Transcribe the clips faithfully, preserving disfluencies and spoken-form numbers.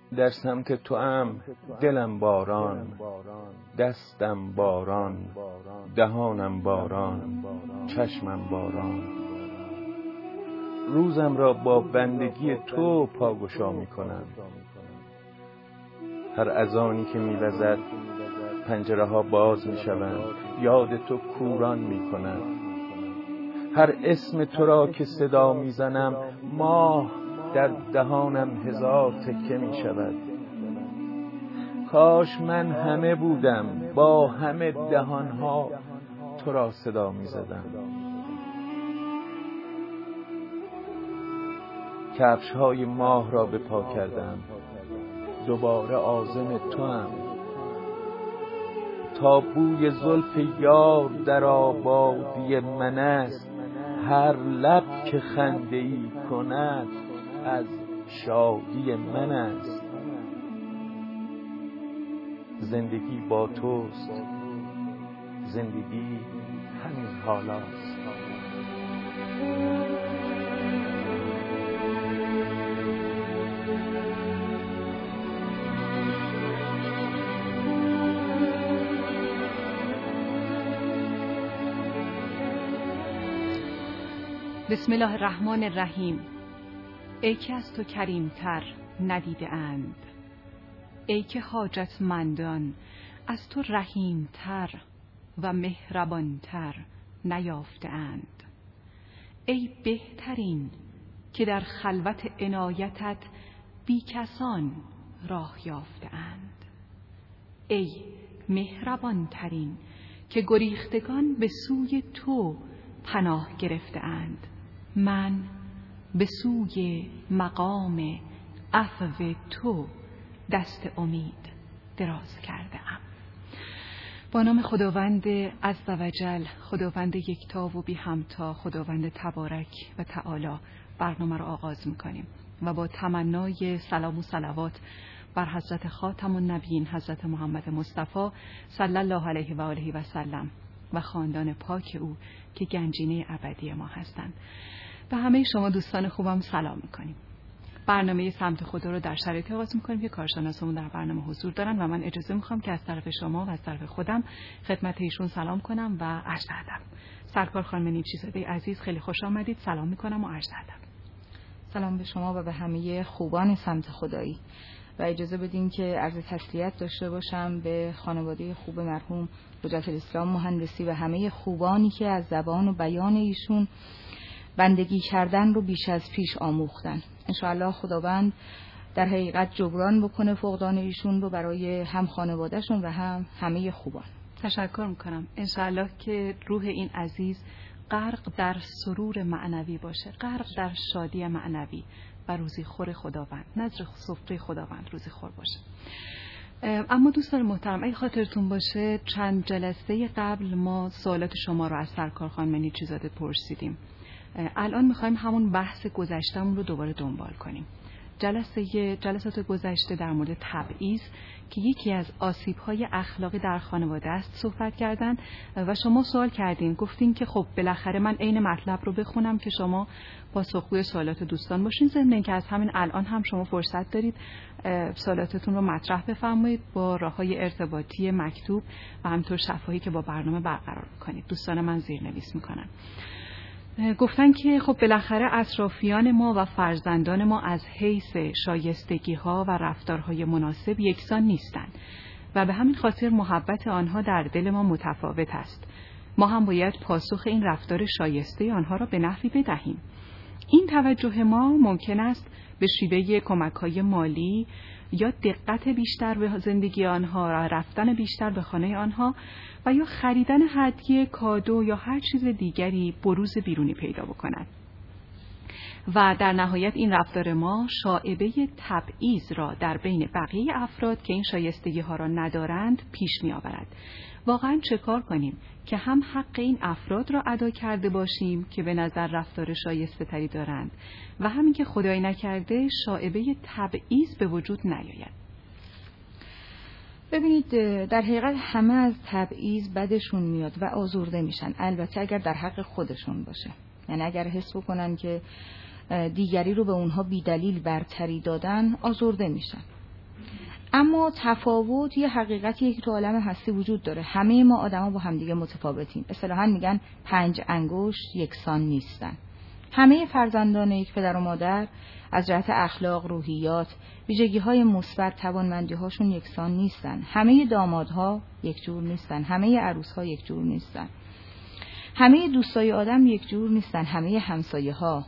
در سمت تو ام دلم باران، دستم باران، دهانم باران، چشمم باران. روزم را با بندگی تو پاگشا می کنم. هر اذانی که می وزد پنجره ها باز می شوند، یاد تو کوران می کند. هر اسم تو را که صدا می زنم، ماه در دهانم هزار تکه می شود. کاش من همه بودم، با همه دهانها تو را صدا می زدم. کفش های ماه را به پا کردم، دوباره عازم تو هم. تا بوی زلف یار در آبادی من است، هر لب که خنده ای کند از شادی من است. زندگی با توست، زندگی همین حالاست. بسم الله الرحمن الرحیم. ای که از تو کریمتر ندیده اند، ای که حاجتمندان از تو رحیمتر و مهربانتر نیافته اند، ای بهترین که در خلوت عنایتت بی کسان راه یافته اند، ای مهربانترین که گریختگان به سوی تو پناه گرفته اند. من به سوی مقام عفو تو دست امید دراز کرده ام. با نام خداوند عزوجل، خداوند یکتا و بی همتا، خداوند تبارک و تعالی برنامه را آغاز میکنیم و با تمنای سلام و صلوات بر حضرت خاتم النبیین حضرت محمد مصطفی صلی الله علیه و آله و سلم و خاندان پاک او که گنجینه ابدی ما هستند. به همه شما دوستان خوبم سلام میکنیم. برنامه سمت خدا رو در شرایطی آغاز میکنیم که کارشناسمون در برنامه حضور دارن و من اجازه میخوام که از طرف شما و از طرف خودم خدمت ایشون سلام کنم و عرض ادب. سرکار خانم نیمچیزاده عزیز، خیلی خوش آمدید. سلام میکنم و عرض ادب. سلام به شما و به همه خوبان سمت خدایی و اجازه بدین که عرض تسلیت داشته باشم به خانواده خوب مرحوم حجت الاسلام مهندسی و همه خوبانی که از زبان و بیان ایشون بندگی کردن رو بیش از پیش آموختن. انشاءالله خداوند در حقیقت جبران بکنه فقدان ایشون رو برای هم خانوادهشون و هم همه خوبان. تشکر میکنم. انشاءالله که روح این عزیز غرق در سرور معنوی باشه، غرق در شادی معنوی و روزی خور خداوند، نظر سفره خداوند روزی خور باشه. اما دوستان محترم، اگه خاطرتون باشه چند جلسه قبل ما سوالات شما رو از سرکار خانم نیمچیزاده پرسیدیم. الان میخوایم همون بحث گذشتمون رو دوباره دنبال کنیم. جلسه جلسات گذشته در مورد تبعیض که یکی از آسیب‌های اخلاقی در خانواده است صحبت کردن و شما سوال کردین، گفتین که خب بالاخره من عین مطلب رو بخونم که شما پاسخگوی سوالات دوستان باشین، ضمن اینکه از همین الان هم شما فرصت دارید سوالاتتون رو مطرح بفرمایید با راه‌های ارتباطی مکتوب و همینطور شفاهی که با برنامه برقرار می‌کنید. دوستان من زیرنویس می‌کنن. گفتن که خب بالاخره اطرافیان ما و فرزندان ما از حیث شایستگی ها و رفتارهای مناسب یکسان نیستند و به همین خاطر محبت آنها در دل ما متفاوت است. ما هم باید پاسخ این رفتار شایسته آنها را به نحوی بدهیم. این توجه ما ممکن است به شیوه کمک‌های مالی یا دقت بیشتر به زندگی آنها، رفتن بیشتر به خانه آنها و یا خریدن هدیه، کادو یا هر چیز دیگری بروز بیرونی پیدا بکند. و در نهایت این رفتار ما شائبه تبعیض را در بین بقیه افراد که این شایستگی ها را ندارند پیش می آورد. واقعا چه کار کنیم که هم حق این افراد را ادا کرده باشیم که به نظر رفتار شایسته تری دارند و همین که خدای نکرده شائبه تبعیض به وجود نیاید. ببینید در حقیقت همه از تبعیض بدشون میاد و آزرده میشن، البته اگر در حق خودشون باشه، یعنی اگر حس بکنن که دیگری رو به اونها بیدلیل برتری دادن آزرده میشن. اما تفاوت یه حقیقتیه که تو عالم هستی وجود داره. همه ما آدما با همدیگه متفاوتیم. اصطلاحاً میگن پنج انگشت یکسان نیستن. همه فرزندان یک پدر و مادر از جهت اخلاق، روحیات، ویژگی‌های مثبت، توانمندی‌هاشون یکسان نیستن. همه دامادها یک جور نیستن. همه عروس‌ها یک جور نیستن. همه دوستای آدم یک جور نیستن. همه همسایه‌ها.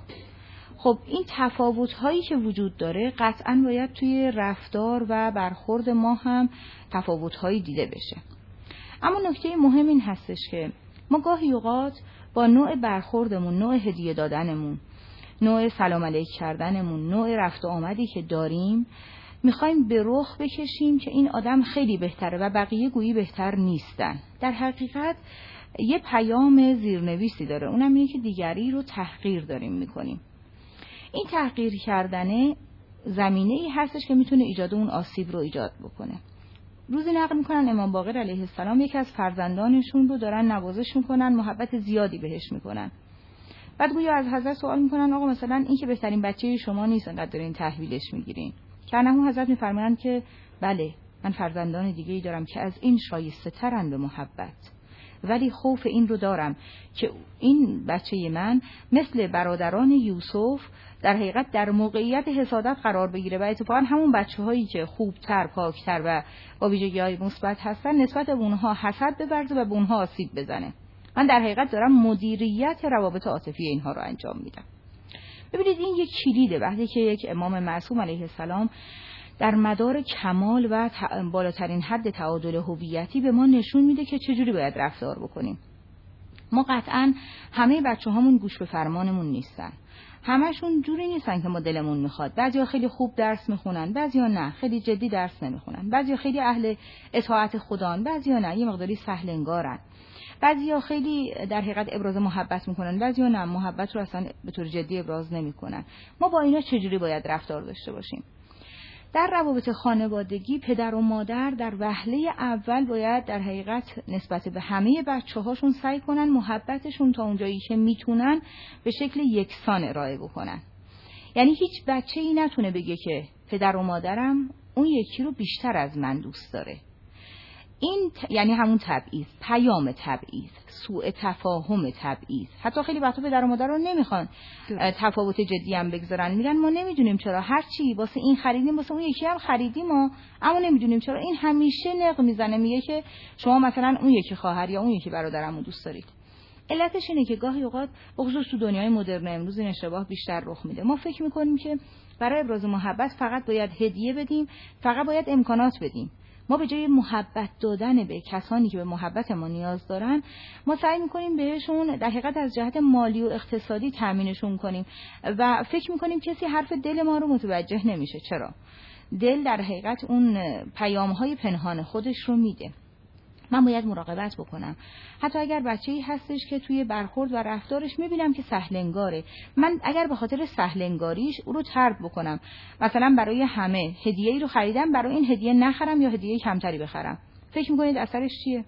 خب این تفاوت‌هایی که وجود داره قطعاً باید توی رفتار و برخورد ما هم تفاوت‌هایی دیده بشه. اما نکته مهم این هستش که ما گاهی اوقات با نوع برخوردمون، نوع هدیه دادنمون، نوع سلام علیک کردنمون، نوع رفت و آمدی که داریم میخوایم به رخ بکشیم که این آدم خیلی بهتره و بقیه گویی بهتر نیستن. در حقیقت یه پیام زیرنویسی داره، اونم اینه که دیگری رو تحقیر داریم میکنیم. این تحقیر کردنه زمینه‌ای هستش که میتونه ایجاد اون آسیب رو ایجاد بکنه. روزی نقل میکنن امام باقر علیه السلام یکی از فرزندانشون رو دارن نوازش میکنن، محبت زیادی بهش میکنن. بعد گویا از حضرت سوال میکنن آقا مثلا این که بهترین بچه شما نیست انقدر دارین تحویلش میگیرین؟ که انه حضرت میفرمایند که بله، من فرزندان دیگه‌ای دارم که از این شایسته ترن به محبت، ولی خوف این رو دارم که این بچه من مثل برادران یوسف در حقیقت در موقعیت حسادت قرار بگیره و اتفاقا همون بچه‌هایی که خوبتر، پاکتر و با ویژگی‌های مثبت هستن نسبت به اونها حسد بورزه و به اونها آسیب بزنه. من در حقیقت دارم مدیریت روابط عاطفی اینها رو انجام میدم. ببینید این یک کلیده. وقتی که یک امام معصوم علیه السلام در مدار کمال و بالاترین حد تعادل هویتی به ما نشون میده که چجوری باید رفتار بکنیم. ما قطعاً همه بچه‌هامون گوش به فرمانمون نیستن. همشون جوری نیستن که ما دلمون میخواد. بعضیا خیلی خوب درس میخونن، بعضیا نه، خیلی جدی درس نمیخونن. بعضیا خیلی اهل اطاعت خدان، بعضیا نه، یه مقداری سهل انگارن. بعضیا خیلی در حقیقت ابراز محبت میکنن، بعضیا نه، محبت رو اصلا به طور جدی ابراز نمیکنن. ما با اینا چجوری باید رفتار داشته باشیم؟ در روابط خانوادگی پدر و مادر در وهله اول باید در حقیقت نسبت به همه بچه‌هاشون سعی کنن محبتشون تا اونجایی که میتونن به شکل یکسان ارائه بکنن. یعنی هیچ بچه‌ای نتونه بگه که پدر و مادرم اون یکی رو بیشتر از من دوست داره. این ت... یعنی همون تبعیض، پیام تبعیض، سوء تفاهم تبعیض. حتی خیلی وقتا پدر و مادر رو نمیخوان تفاوت جدی هم بگذارن، میگن ما نمیدونیم چرا هر چی واسه این خریدیم واسه اون یکی هم خریدیم ما، اما نمیدونیم چرا. این همیشه نق میزنه، میگه که شما مثلا اون یکی خواهر یا اون یکی برادرمو دوست دارید. علتش اینه که گاهی اوقات بخصوص تو دنیای مدرن امروز این اشتباه بیشتر رخ میده. ما فکر میکنیم که برای ابراز محبت فقط باید هدیه بدیم، فقط باید امکانات بدیم. ما به جای محبت دادن به کسانی که به محبت ما نیاز دارن، ما سعی میکنیم بهشون در حقیقت از جهت مالی و اقتصادی تامینشون کنیم و فکر میکنیم کسی حرف دل ما رو متوجه نمیشه. چرا؟ دل در حقیقت اون پیام‌های پنهان خودش رو میده. من باید مراقبت بکنم. حتی اگر بچه‌ای هستش که توی برخورد و رفتارش میبینم که سهلنگاره، من اگر به خاطر سهلنگاریش او رو طرد بکنم، مثلا برای همه هدیه‌ای رو خریدم، برای این هدیه نخرم یا هدیه کمتری بخرم، فکر میکنید اثرش چیه؟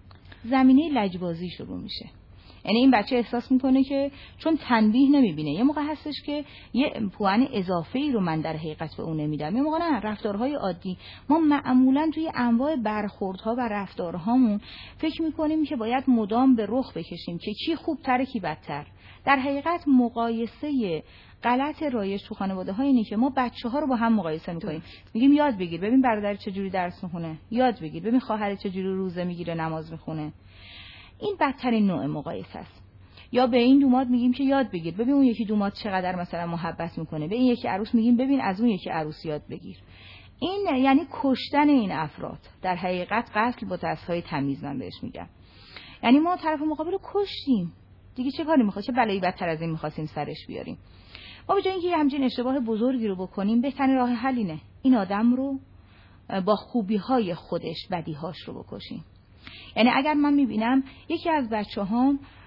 زمینه لجبازی شروع میشه. یعنی این بچه احساس میکنه که چون تنبیه نمیبینه، یه موقع هستش که یه پوان اضافه‌ای رو من در حقیقت به اون نمیدم، یه موقع نه، رفتارهای عادی. ما معمولاً توی انواع برخوردها و رفتارهامون فکر میکنیم که باید مدام به رخ بکشیم که کی خوبتره کی بدتر. در حقیقت مقایسه غلط رایج تو خانواده‌ها اینه که ما بچه‌ها رو با هم مقایسه می‌کنیم. میگیم یاد بگیر ببین برادر چجوری درس می‌خونه، یاد بگیر ببین خواهر چجوری روزه میگیره نماز می‌خونه. این بدترین نوع مقایسه است. یا به این دوماد میگیم که یاد بگیر ببین اون یکی دوماد چقدر مثلا محبت میکنه، به این یکی عروس میگیم ببین از اون یکی عروس یاد بگیر. این یعنی کشتن این افراد، در حقیقت قتل با دستهای تمیز من بهش میگم. یعنی ما طرف مقابل رو کشتیم، دیگه چه کاری میخواد، چه بلایی بدتر از این میخواستیم سرش بیاریم. ما به جای اینکه همچین اشتباه بزرگی رو بکنیم، بهترین راه حل اینه این آدم رو با خوبی‌های خودش بدیهاش رو بکشیم. یعنی اگر من میبینم یکی از بچه‌هام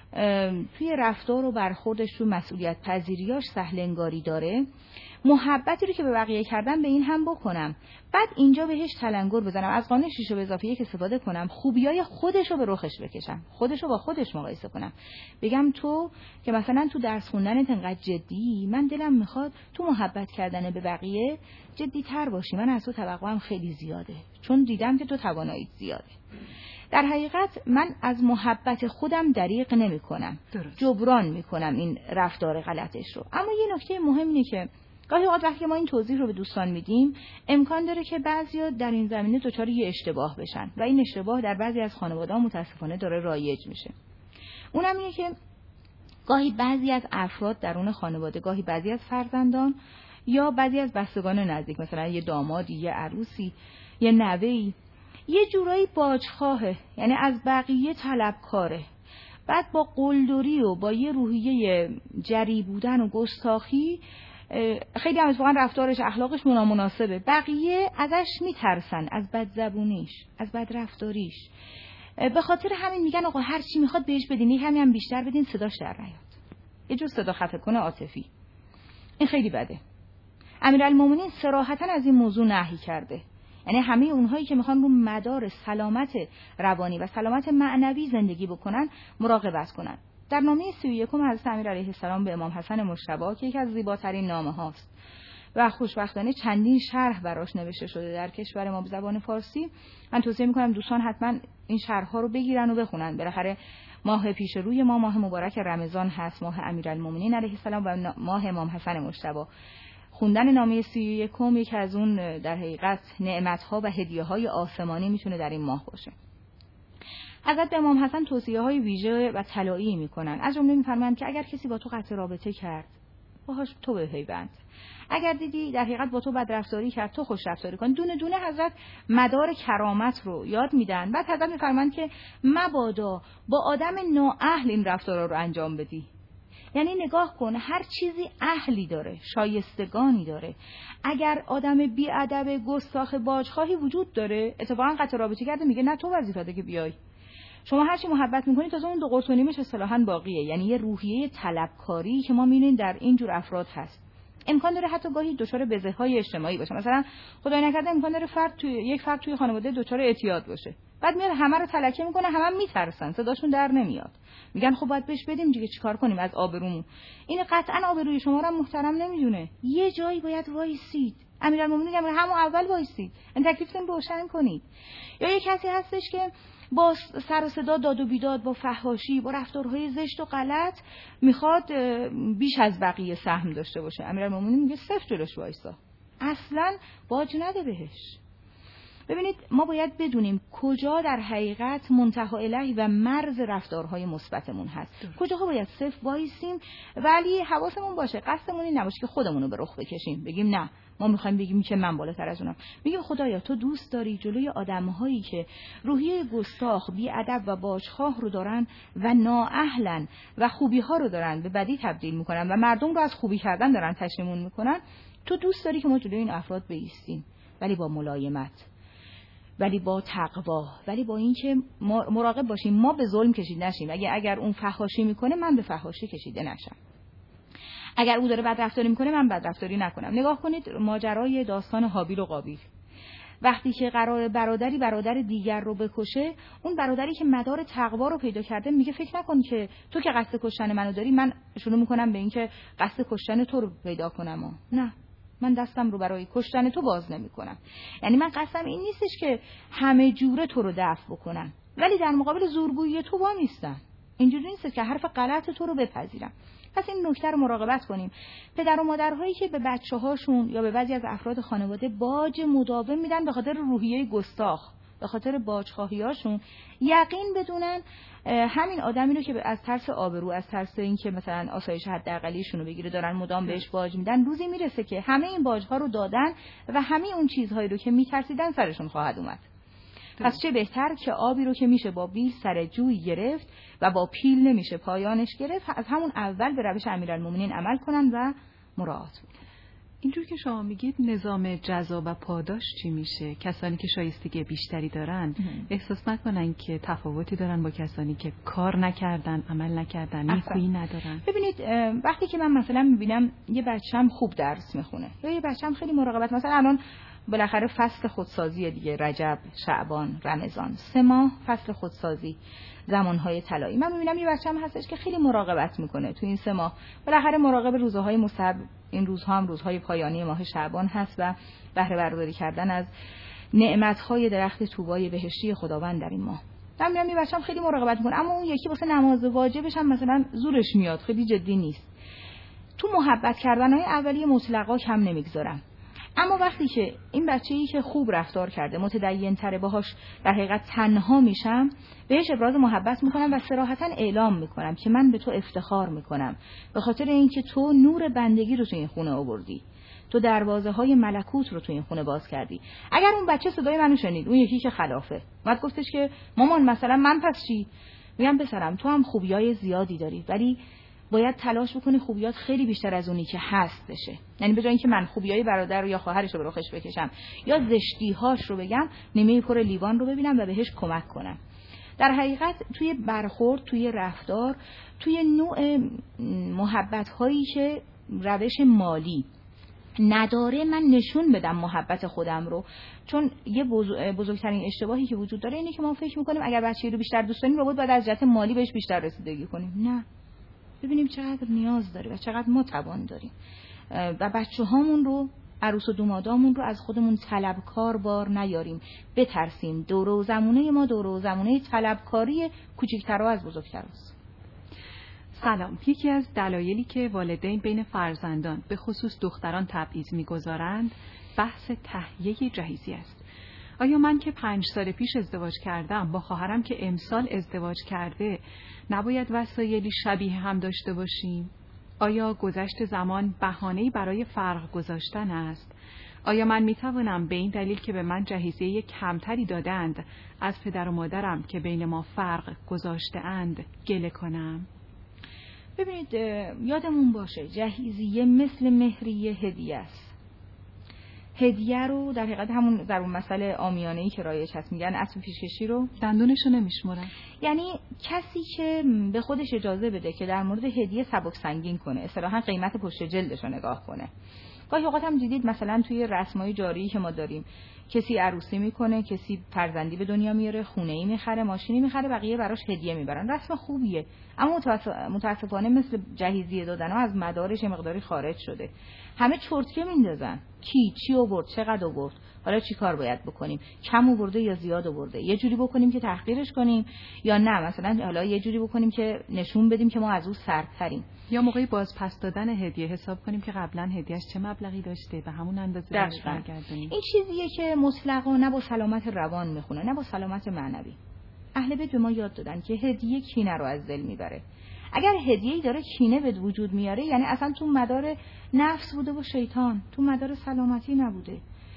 توی رفتار و برخوردش، تو مسئولیت پذیریاش سهل انگاری داره، محبتی رو که به بقیه کردم به این هم بکنم، بعد اینجا بهش تلنگر بزنم، از قانون شیش به اضافه یک استفاده کنم، خوبیای خودش رو به رخش بکشم، خودش رو با خودش مقایسه کنم، بگم تو که مثلا تو درس خوندنت انقدر جدی، من دلم میخواد تو محبت کردن به بقیه جدی تر باشی، من از تو توقعم خیلی زیاده، چون دیدم که تو تواناییت زیاده. در حقیقت من از محبت خودم دریغ نمی کنم، جبران می کنم این رفتار غلطش رو. اما یه نکته مهم اینه که گاهی اوقات وقتی ما این توضیح رو به دوستان میدیم، امکان داره که بعضیا در این زمینه دچار یه اشتباه بشن و این اشتباه در بعضی از خانواده‌ها متاسفانه داره رایج میشه. اونم اینه که گاهی بعضی از افراد درون خانواده، گاهی بعضی از فرزندان یا بعضی از بستگان نزدیک، مثلا یه دامادی، یه عروسی، یه نوه‌ای، یه جورایی باجخواهه، یعنی از بقیه طلبکاره، بعد با قلدری و با یه روحیه جری بودن و گستاخی خیلی هم اتفاقا رفتارش، اخلاقش نامناسبه، بقیه ازش میترسن، از بدزبونیش، از بدرفتاریش، به خاطر همین میگن آقا هر چی میخواد بهش بدین، یه کمی هم بیشتر بدین صداش در نیاد، یه جور صدا خفه کنه عاطفی. این خیلی بده. امیرالمومنین صراحتاً از این موضوع نهی کرده، یعنی همه اونهایی که میخوان رو مدار سلامت روانی و سلامت معنوی زندگی بکنن مراقبت کنن. در نامه سی و یکم حضرت امیر علیه السلام به امام حسن مجتبی که یکی از زیباترین نامه هاست و خوشبختانه چندین شرح براش نوشته شده در کشور ما به زبان فارسی، من توصیه میکنم دوستان حتما این شرح‌ها رو بگیرن و بخونن. بالاخره ماه پیش روی ما ماه مبارک رمضان هست، ماه امیرالمومنین علیه السلام و ماه امام حسن مجتبی. خوندن نامه سی و یکم یک از اون در حقیقت نعمت‌ها و هدیه‌های آسمانی میتونه در این ماه باشه. حضرت امام حسن توصیه‌های ویژه و طلایی میکنن، از جمله میفرمایند که اگر کسی با تو قطع رابطه کرد، باهاش تو بپیوند. اگر دیدی در حقیقت با تو بدرفتاری کرد، تو خوش رفتاری کن. دونه دونه حضرت مدار کرامت رو یاد میدن. بعد حضرت میفرمایند که مبادا با آدم نااهل این رفتارا رو انجام بدی. یعنی نگاه کن، هر چیزی اهلی داره، شایستگانی داره. اگر آدم بی‌ادب، گستاخ، باجخواهی وجود داره، اتفاقا قطع رابطه کرده، میگه نه تو وظیفته که بیای. شما هر چی محبت میکنید تازه اون دو قرص و نیمش اصطلاحاً باقیه. یعنی یه روحیه طلبکاری که ما میبینیم در این جور افراد هست. امکان داره حتی گاهی دچار بزه‌های اجتماعی باشه. مثلا خدای نکرده امکان داره فرد توی یک فرد توی خانواده دچار اعتیاد باشه. بعد میاد همه رو تلکه میکنه، همه هم میترسن، صداشون در نمیاد. میگن خب باید بهش بدیم دیگه، چیکار کنیم از آبرومون. این قطعاً آبروی شما رو محترم نمیدونه. یه جایی باید وایسید. امیرالمومنین میگه همون اول وایسید. این تکلیفتون روشن کنید. یا یک کسی هستش که با سر و صدا، داد و بیداد، با فحاشی، با رفتارهای زشت و غلط میخواد بیش از بقیه سهم داشته باشه. امیرالمومنین میگه صفر جلوش وایسا، اصلاً باج نده بهش. ببینید ما باید بدونیم کجا در حقیقت منتهی الیه و مرز رفتارهای مثبتمون هست، کجاها باید صفر وایسیم، ولی حواسمون باشه قصدمون این نباشه که خودمون رو به رخ بکشیم، بگیم نه ما میخوایم بگیم که من بالاتر از اونم. میگیم خدایا تو دوست داری جلوی آدم‌هایی که روحیه گستاخ، بی‌ادب و باجخواه رو دارن و نااهلن و خوبی‌ها رو دارن به بدی تبدیل میکنن و مردم رو از خوبی کردن دارن تشمیمون میکنن، تو دوست داری که ما جلوی این افراد بایستیم، ولی با ملایمت، ولی با تقوا، ولی با این که ما مراقب باشیم ما به ظلم کشید نشیم. اگه اگر اون فحاشی میکنه من به فحاشی کشیده نشم، اگر او داره بدرفتاری میکنه من بدرفتاری نکنم. نگاه کنید ماجرای داستان هابیل و قابیل. وقتی که قرار برادری برادر دیگر رو بکشه، اون برادری که مدار تقوا رو پیدا کرده میگه فکر نکن که تو که قصد کشتن منو داری من شروع میکنم به این که قصد کشتن تو رو پیدا کنم. و نه، من دستم رو برای کشتن تو باز نمی کنم. یعنی من قصدم این نیستش که همه جوره تو رو دفع بکنم، ولی در مقابل زورگویی تو با نیستم. اینجوری نیست که حرف غلط تو رو بپذیرم. پس این نکته رو مراقبت کنیم. پدر و مادرهایی که به بچه‌هاشون یا به بعضی از افراد خانواده باج مداوم میدن به خاطر روحیه گستاخ، به خاطر باجخواهیاشون، یقین بدونن همین آدمی رو که از ترس آبرو، از ترس اینکه مثلا آسایش حداقلیشون رو بگیره دارن مدام بهش باج میدن، روزی میرسه که همه این باج‌ها رو دادن و همه اون چیزهایی رو که میترسیدن سرشون خواهد اومد. پس چه بهتر که آبی رو که میشه با بیل سر جوی گرفت و با پیل نمیشه پایانش گرفت، از همون اول به روش امیرالمومنین عمل کنن و مراعات کنن. اینجور که شما میگید نظام جزا و پاداش چی میشه؟ کسانی که شایستگی بیشتری دارن احساس نکنن که تفاوتی دارن با کسانی که کار نکردن، عمل نکردن، نیکویی ندارن؟ ببینید وقتی که من مثلا میبینم یه بچه‌م خوب درس میخونه یا یه بچه‌م خیلی مراقبت، مثلا الان بالاخره فصل خودسازی دیگه، رجب، شعبان، رمضان، سه ماه فصل خودسازی، زمانهای طلایی. من میبینم یه بچه‌م هستش که خیلی مراقبت میکنه تو این سه ماه، بالاخره مراقب روزهای مصب، این روزها هم روزهای پایانی ماه شعبان هست و بهره برداری کردن از نعمتهای درخت طوبای بهشتی خداوند در این ماه. من میبینم یه بچه‌م خیلی مراقبت میکنه، اما اون یکی واسه نماز واجبش هم مثلا زورش میاد، خیلی جدی نیست. تو محبت کردنهای اولیه مطلقا کم نمیگذارم. اما وقتی که این بچه‌ای که خوب رفتار کرده، متدین تره، باهاش در حقیقت تنها میشم، بهش ابراز محبت میکنم و صراحتاً اعلام میکنم که من به تو افتخار میکنم به خاطر اینکه تو نور بندگی رو تو این خونه آوردی، تو دروازه های ملکوت رو تو این خونه باز کردی. اگر اون بچه صدای منو شنید، اون یکی که خلافه، بعد گفتش که مامان مثلا من پس چی؟ میگم پسرم تو هم خوبیای زیادی داری، ولی باید تلاش بکنی خوبیات خیلی بیشتر از اونی که هست بشه. یعنی به جای اینکه من خوبیای برادر رو یا خواهرش رو به رخش بکشم یا زشتی‌هاش رو بگم، نیمه پر لیوان رو ببینم و بهش کمک کنم. در حقیقت توی برخورد، توی رفتار، توی نوع محبت‌هایی که روش مالی نداره، من نشون بدم محبت خودم رو. چون یه بزرگترین اشتباهی که وجود داره اینه که ما فکر می‌کنیم اگر بچه‌ای رو بیشتر دوست داریم رو باید از جهت مالی بهش بیشتر رسیدگی کنیم. نه، ببینیم چقدر نیاز داره و چقدر ما توان داریم و بچه هامون رو، عروس و دومادامون رو از خودمون طلبکار بار نیاریم، بترسیم. دوره و زمونه ما دوره و زمونه طلبکاری کوچکترها از بزرگتراست. سلام. یکی از دلایلی که والدین بین فرزندان به خصوص دختران تبعیض می‌گذارند بحث تهیه جهیزی است. آیا من که پنج سال پیش ازدواج کردم با خواهرم که امسال ازدواج کرده نباید وسایلی شبیه هم داشته باشیم؟ آیا گذشت زمان بهانه‌ای برای فرق گذاشتن است؟ آیا من میتوانم به این دلیل که به من جهیزیه کمتری دادند از پدر و مادرم که بین ما فرق گذاشته‌اند گله کنم؟ ببینید یادمون باشه جهیزیه مثل مهریه هدیه است. هدیه رو در حقیقت همون در اون مسئله عامیانه‌ای که رایج هست میگن اسب پیشکشی رو دندونشو نمیشمرن. یعنی کسی که به خودش اجازه بده که در مورد هدیه سبک سنگین کنه، اصطلاحاً قیمت پشت جلدش رو نگاه کنه. گاهی اوقات هم دیدید مثلا توی رسمای جاری که ما داریم کسی عروسی میکنه، کسی فرزندی به دنیا میاره، خونه‌ای میخره، ماشینی میخره، بقیه براش هدیه میبرن. رسم خوبیه، اما متاسفانه مثل جهیزیه دادن ها از مدارش مقداری خارج شده. همه چرتکه میندازن، کی چی آورد، چقدر آورد، حالا چی کار باید بکنیم، کم آورده یا زیاد آورده، یه جوری بکنیم که تحقیرش کنیم یا نه مثلا حالا یه جوری بکنیم که نشون بدیم که ما از او سرتریم، یا موقعی باز پس دادن هدیه حساب کنیم که قبلا هدیهش چه مبلغی داشته به همون اندازه برگردونیم. این چیزیه که مطلقاً نه با سلامت روان میخونه نه با سلامت معنوی. اهل بیت به ما یاد دادن که هدیه کینه رو از دل میبره. اگر هدیه‌ای داره کینه به وجود میاره یعنی اصلا تو مدار نفس بوده و شیطان، تو مدار سلامتی نبوده.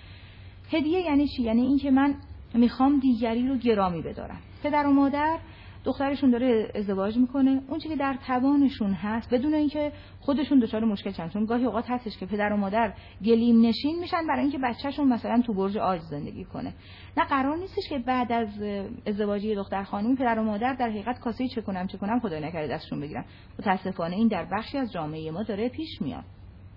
هدیه یعنی چی؟ یعنی این که من میخوام دیگری رو گرامی بدارم. پدر و مادر دخترشون داره ازدواج میکنه، اون چیزی که در توانشون هست بدون اینکه خودشون دچار مشکل شن. چون گاهی اوقات هستش که پدر و مادر گلیم نشین میشن برای اینکه بچه‌شون مثلا تو برج عاج زندگی کنه. نه، قرار نیستش که بعد از ازدواجی دختر خانومی پدر و مادر در حقیقت کاسه چه کنم چه کنم خدای نکرده دستشون بگیرن. متاسفانه این در بخشی از جامعه ما داره پیش میاد.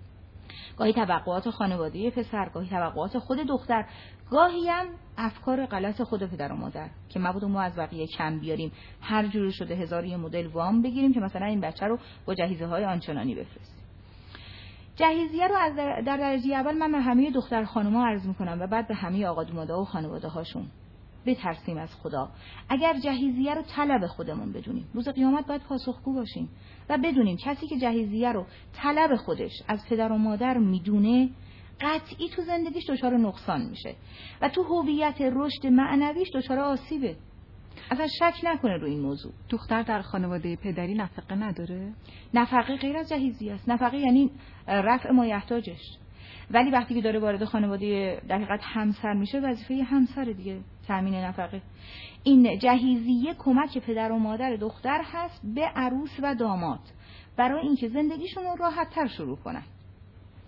گاهی توقعات خانواده پسر، گاهی توقعات خود دختر، گاهی هم افکار غلط خود پدر و مادر که مبادا ما از بقیه کم بیاریم، هر جوری شده هزار یه مدل وام بگیریم که مثلا این بچه رو با جهیزه های آنچنانی بفرستیم. جهیزیه رو از در درجه اول من به همه دختر خانوما عرض میکنم و بعد به همه آقا دومادا و خانواده هاشون. بترسیم از خدا. اگر جهیزیه رو طلب خودمون بدونیم، روز قیامت باید پاسخگو باشیم و بدونیم کسی که جهیزیه رو طلب خودش از پدر و مادر میدونه قطعی تو زندگیش دچار نقصان میشه و تو هویت رشد معنویش دچار آسیبه. اصلا شک نکنه رو این موضوع. دختر در خانواده پدری نفقه نداره؟ نفقه غیر از جهیزیه است. نفقه یعنی رفع مایحتاجش. ولی وقتی که داره وارد خانواده در حقیقت همسر میشه وظیفه همسر دیگه تامین نفقه. این جهیزیه کمک پدر و مادر دختر هست به عروس و داماد برای اینکه زندگیشون رو راحت تر شروع کنن.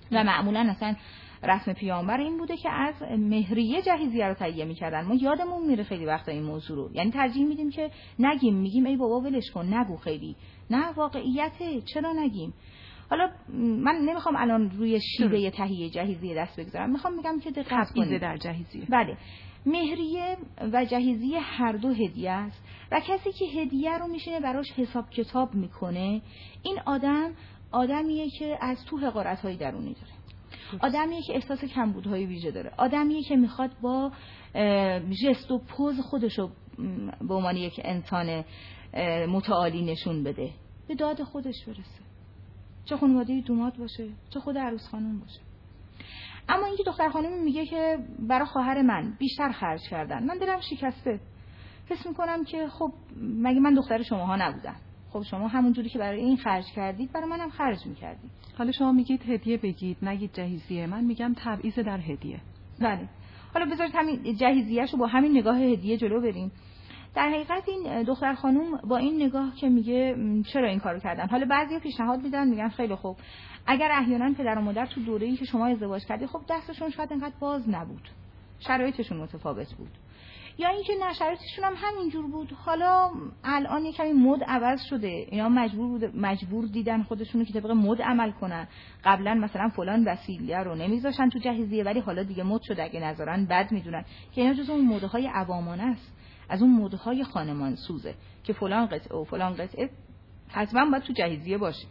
و معمولا اصلا رسم پیامبر این بوده که از مهریه جهیزیه رو تهیه می‌کردن. ما یادمون میره خیلی وقتا این موضوع رو، یعنی ترجیح میدیم که نگیم، میگیم ای بابا ولش کن نگو، خیلی نه واقعیته، چرا نگیم؟ حالا من نمیخوام الان روی شیوه تهیه جهیزیه دست بگذارم، میخوام بگم که دقت کنید در جهیزیه. بله، مهریه و جهیزیه هر دو هدیه است و کسی که هدیه رو میشینه براش حساب کتاب میکنه، این آدم آدمیه که از تو حقارت‌های درونی داره، آدمیه که احساس کمبودهای ویژه داره، آدمیه که میخواد با ژست و پوز خودشو به عنوان یک انسان متعالی نشون بده، به داد خودش برسه، چه خانواده دوماد باشه چه خود عروس خانم باشه. اما اینکه دختر خانم میگه که برای خواهر من بیشتر خرج کردن، من دلم شکسته، حس میکنم که خب مگه من دختر شماها نبودم؟ خب شما همون جوری که برای این خرج کردید برای منم خرج میکردید. حالا شما میگید هدیه بگید نگید جهیزیه، من میگم تبعیض در هدیه. بله، حالا بذارید همین جهیزیه‌شو با همین نگاه هدیه جلو بریم. در حقیقت این دختر خانم با این نگاه که میگه چرا این کارو کردن، حالا بعضیا پیشنهاد میدن میگن خیلی خوب اگر احیانا پدر و مادر تو دوره‌ای که شما ازدواج کردید خب دستشون شاید انقدر باز نبود، شرایطشون متفاوت بود، یا اینکه نه شرایطشون هم همینجور بود، حالا الان یه کمی مد عوض شده، اینا مجبور بود مجبور دیدن خودشونو که طبق مد عمل کنن. قبلا مثلا فلان وسیله رو نمیذاشن تو جهیزیه ولی حالا دیگه مد شده، اگه نذارن بد میدونن، که اینا جزو اون مدهای عوامانه است، از اون مدهای خانمان سوزه که فلان قطعه و فلان قطعه حتما باید تو جهیزیه باشه.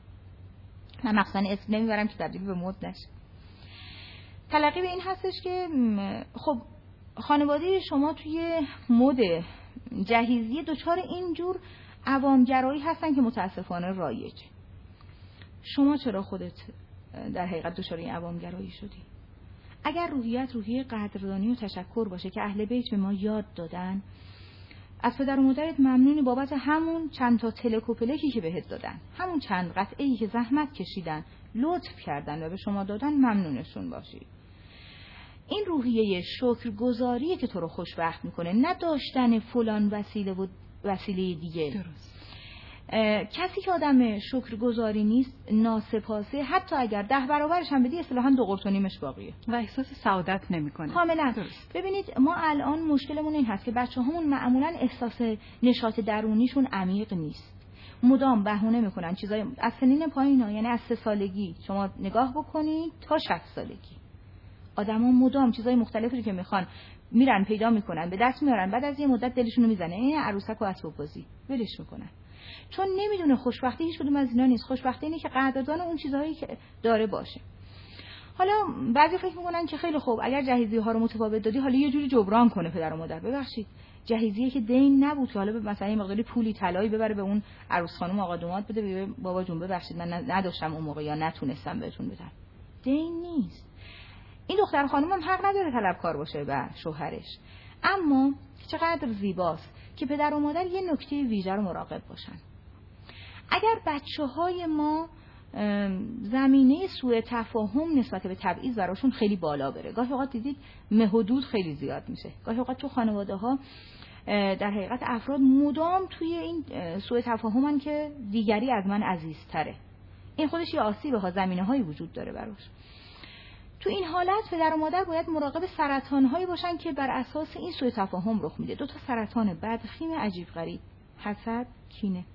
من مخصوصا اسم نمیبرم که تبدیل به مد نشه. تلقی به این هستش که خب خانواده شما توی مد جهیزیه دچار اینجور عوامگرایی هستن که متاسفانه رایج. شما چرا خودت در حقیقت دچار این عوامگرایی شدی؟ اگر روحیت روحیه قدردانی و تشکر باشه که اهل بیت به ما یاد دادن، از پدر و مادرت ممنونی بابت همون چند تا تلک و پلکی که بهت دادن، همون چند قطعه‌ای که زحمت کشیدن، لطف کردن و به شما دادن، ممنونشون باشی. این روحیه شکرگزاریه که تو رو خوشبخت میکنه، نه داشتن فلان وسیله و وسیله دیگه. درست. کسی که آدم شکرگزاری نیست، ناسپاسه، حتی اگر ده برابرش هم بدی اصطلاحاً دو قرت و نیمش باقیه و احساس سعادت نمیکنه. کاملا. درست. ببینید ما الان مشکلمون این هست که بچه‌هامون معمولاً احساس نشاط درونیشون عمیق نیست، مدام بهونه میکنن چیزای از سنین پایینا، یعنی از سه سالگی شما نگاه بکنید تا شصت سالگی آدما مدام چیزای مختلفی که میخوان میرن پیدا میکنن، به دست میارن، بعد از یه مدت دلشون رو میزنه این عروسک و اسباب بازی ولش میکنن، چون نمیدونه خوشبختی هیچ کدوم از اینا نیست. خوشبختی اینه که قدردان اون چیزهایی که داره باشه. حالا بعضی فکر میکنن که خیلی خوب اگر جهیزیه ها رو متفاوت دادی حالا یه جوری جبران کنه پدر و مادر. ببخشید جهیزیه که دین نبود که حالا مثلا یه مقداری پولی طلایی ببره به اون عروس خانم آقا داماد بده، بگه بابا جون ببخشید من نداشتم اون موقع یا نتونستم بهتون بدم. دین نیست. این دختر خانم هم حق نداره طلبکار باشه به شوهرش، اما چقدر زیباست که پدر و مادر یه نکته ویژه رو مراقب باشن. اگر بچه‌های ما زمینه سوء تفاهم نسبت به تبعیض براشون خیلی بالا بره، گاهی اوقات دیدید مهودود خیلی زیاد میشه، گاهی اوقات تو خانواده‌ها در حقیقت افراد مدام توی این سوء تفاهمن که دیگری از من عزیزتره، این خودش یه آسیبه ها، زمینه‌هایی وجود داره براش. تو این حالت پدر و مادر باید مراقب سرطان‌هایی باشن که بر اساس این سوء تفاهم رخ میده. دو تا سرطان بدخیم عجیب غریب، حسد، کینه.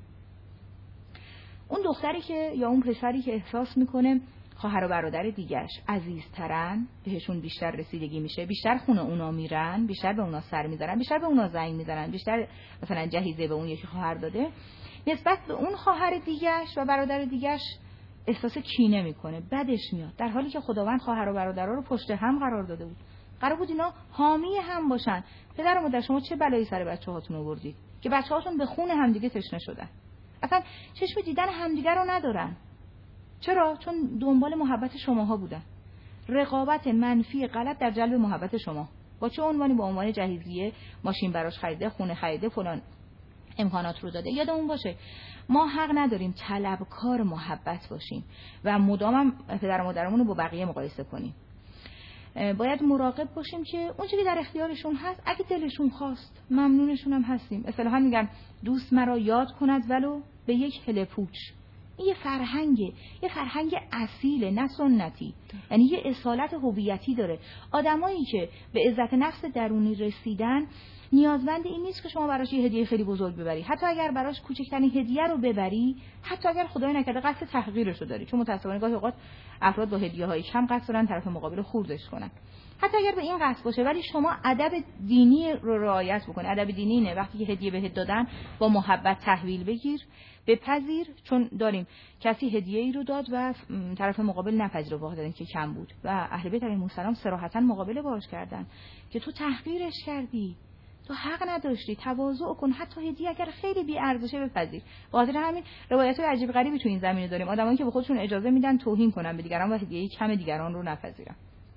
اون دختری که یا اون پسری که احساس میکنه خواهر و برادر دیگرش عزیزترن، بهشون بیشتر رسیدگی میشه، بیشتر خونه اونا میرن، بیشتر به اونا سر میذارن، بیشتر به اونا زنگ میزنن، بیشتر مثلا جهیزیه به اون یکی خواهر داده، نسبت به اون خواهر دیگرش و برادر دیگرش احساس کینه میکنه، بدش میاد، در حالی که خداوند خواهر و برادرها رو پشت هم قرار داده بود، قرار بود اینا حامی هم باشن. پدر و مادر شما چه بلایی سر بچه‌هاتون آوردید که بچه‌هاتون به خون همدیگه تشنه شدن، اصلا چشم دیدن همدیگه رو ندارن. چرا؟ چون دنبال محبت شماها بودن، رقابت منفی غلط در جلب محبت شما. با چه عنوانی؟ با عنوان جهیزیه، ماشین براش خریده، خونه خریده، فلان امکانات رو داده. یادمون باشه ما حق نداریم طلبکار محبت باشیم و مدام پدر و مادرمون رو با بقیه مقایسه کنیم. باید مراقب باشیم که اون چیزی که در اختیارشون هست اگه دلشون خواست ممنونشون هم هستیم. اصطلاحاً میگن دوست مرا یاد کند ولو به یک هله پوچ، این یه فرهنگه، یه فرهنگ اصیله نه سنتی، یعنی یه اصالت هویتی داره. آدمایی که به عزت نفس درونی رسیدن نیازمند این نیست که شما براش یه هدیه خیلی بزرگ ببری. حتی اگر براش کوچکترین هدیه رو ببری، حتی اگر خدای نکرده قصد تحقیرش رو داری، چون متأسفانه گاهی اوقات افراد با هدیه‌های کم قصد دارن طرف مقابل خوردش کنن. حتی اگر به این قصد باشه، ولی شما ادب دینی رو رعایت بکنید. ادب دینی اینه وقتی که هدیه بهت دادن با محبت تحویل بگیر، بپذیر، چون داریم کسی هدیه ای رو داد و طرف مقابل نپذیر و واقعا که کم بود و اهل بیت علیهم السلام صراحتا مقابله باهاش کردن که تو تحقیرش کردی، تو حق نداشتی، تواضع کن، حتی هدیه اگر خیلی بی ارزشه بپذیر. خاطر همین روایت‌های عجیب غریبی تو این زمینه داریم، آدمایی که به خودشون اجازه میدن توهین کنن به دیگران و هدیه کم دیگران رو نپذیرن.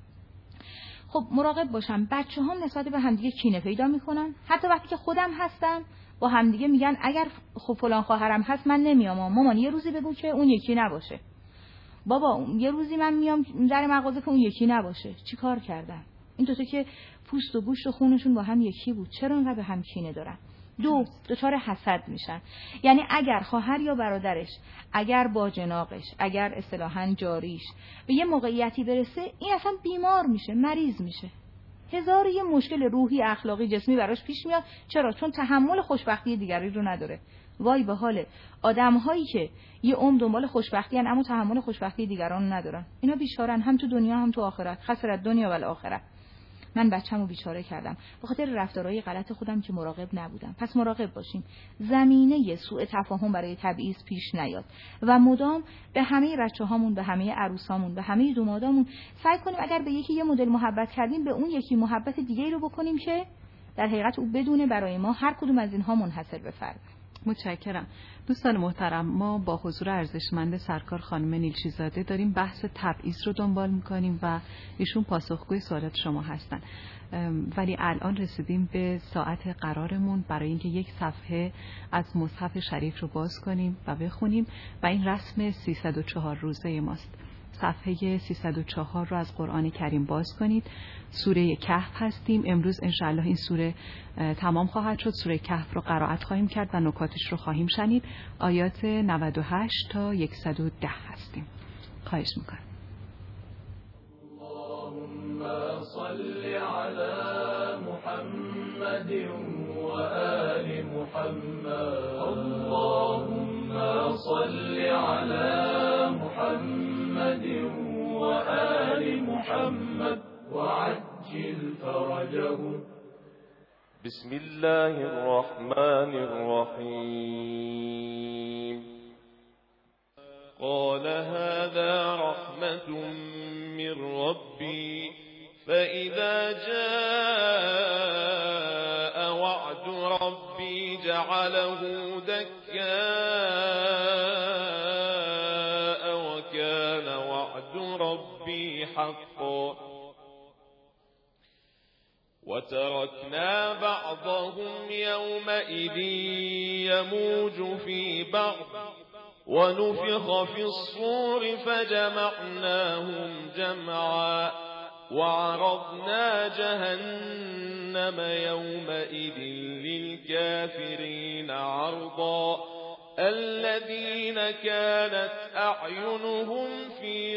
خب مراقب باشم. بچه‌هام نسبت به همدیگه کینه پیدا میکنن، حتی وقتی که خودم هستم با همدیگه میگن اگر خب فلان خواهرم هست من نمیام، مامان یه روزی بگو که اون یکی نباشه، بابا یه روزی من میام در مغازه که اون یکی نباشه. چی کار کردن؟ این دو تا که پوست و گوشت و خونشون با هم یکی بود، چرا اینقدر به هم کینه دارن؟ دو، دچار حسد میشن. یعنی اگر خواهر یا برادرش، اگر باجناقش، اگر اصطلاحاً جاریش به یه موقعیتی برسه، این اصلا بیمار میشه، مریض میشه، هزار یه مشکل روحی، اخلاقی، جسمی براش پیش میاد. چرا؟ چون تحمل خوشبختی دیگری رو نداره. وای به حال آدم‌هایی که یه عمر دنبال خوشبختی ان اما تحمل خوشبختی دیگران ندارن. اینا بیچارن، هم تو دنیا هم تو آخرت، خسرت دنیا و آخرت. من بچه‌مو بیچاره کردم به خاطر رفتارهای غلط خودم که مراقب نبودم. پس مراقب باشیم زمینه سوء تفاهم برای تبعیض پیش نیاد و مدام به همه بچه‌هامون، به همه عروسامون، به همه دامادامون سعی کنیم اگر به یکی یه مدل محبت کردیم به اون یکی محبت دیگه‌ای رو بکنیم که در حقیقت او بدونه برای ما هر کدوم از اینها منحصر به فرد. متشکرم. دوستان محترم، ما با حضور ارزشمند سرکار خانم نیلچی زاده داریم بحث تبعیض رو دنبال میکنیم و ایشون پاسخگوی سوالات شما هستن. ولی الان رسیدیم به ساعت قرارمون برای اینکه یک صفحه از مصحف شریف رو باز کنیم و بخونیم و این رسم سیصد و چهار روزه ماست. صفحه سیصد و چهار رو از قرآن کریم باز کنید. سوره کهف هستیم. امروز انشاءالله این سوره تمام خواهد شد. سوره کهف رو قرائت خواهیم کرد و نکاتش رو خواهیم شنید. آیات نود و هشت تا صد و ده هستیم. خواهش میکنم. اللهم صل علی محمد و آل محمد. اللهم صل علی محمد و آل محمد وعجل فرجهم. بسم الله الرحمن الرحيم. قال هذا رحمة من ربي فإذا جاء وعد ربي جعله دكاء وكان وعد ربي حقا. وتركنا بعضهم يومئذ يموج في بعض ونفخ في الصور فجمعناهم جمعا وعرضنا جهنم يومئذ للكافرين عرضا. الذين كانت أعينهم في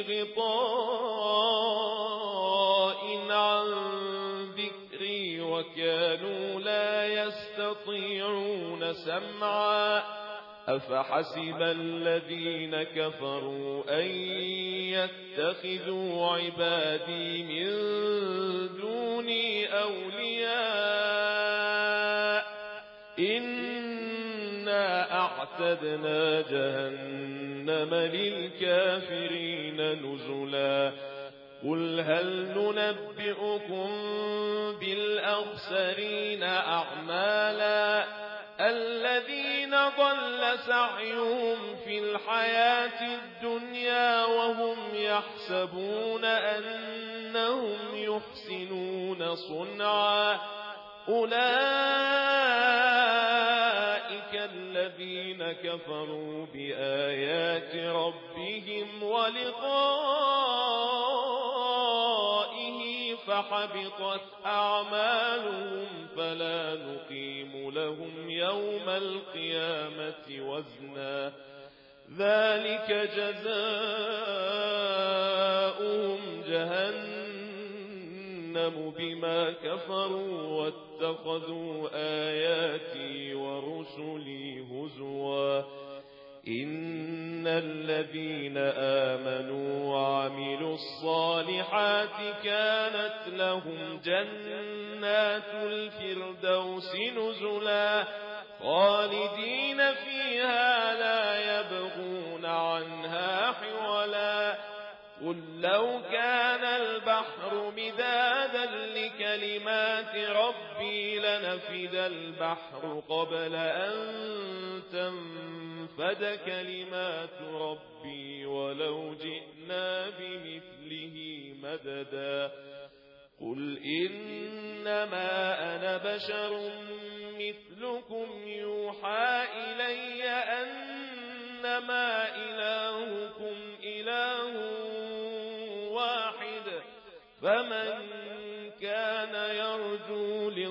غطاء عن ذكري وكانوا لا يستطيعون سمعا. أفحسب الذين كفروا أن يتخذوا عبادي من دوني أولياء إنا أعتدنا جهنم للكافرين نزلا. قل هل ننبئكم بالأخسرين أعمالا الذين ضل سعيهم في الحياة الدنيا وهم يحسبون أنهم يحسنون صنعا. أولئك الذين كفروا بآيات ربهم ولقائه فحبطت أعمالهم فلا نقيم لهم يوم القيامة وزنا. ذلك جزاؤهم جهنم بما كفروا واتخذوا آياتي ورسلي هزوا إن الذين آمنوا وعملوا الصالحات كانت لهم جنات الفردوس نزلا خالدين فيها لا يبغون عنها حولا قل لو كان البحر مدادا لكلمات ربي لنفد البحر قبل أن تنفد كلمات ربي ولو جئنا بمثله مددا قل إنما أنا بشر مثلكم يوحى إلي أنما إلهكم إله واحد فمن كان يرجو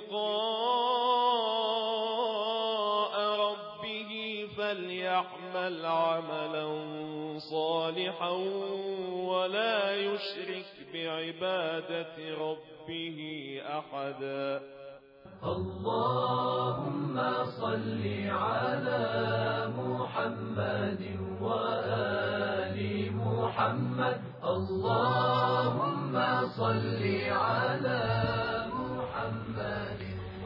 لقاء ربه فليعمل عملا صالحا ولا يشرك بعبادة ربه أحدا اللهم صل على محمد وآل محمد اللهم صل على محمد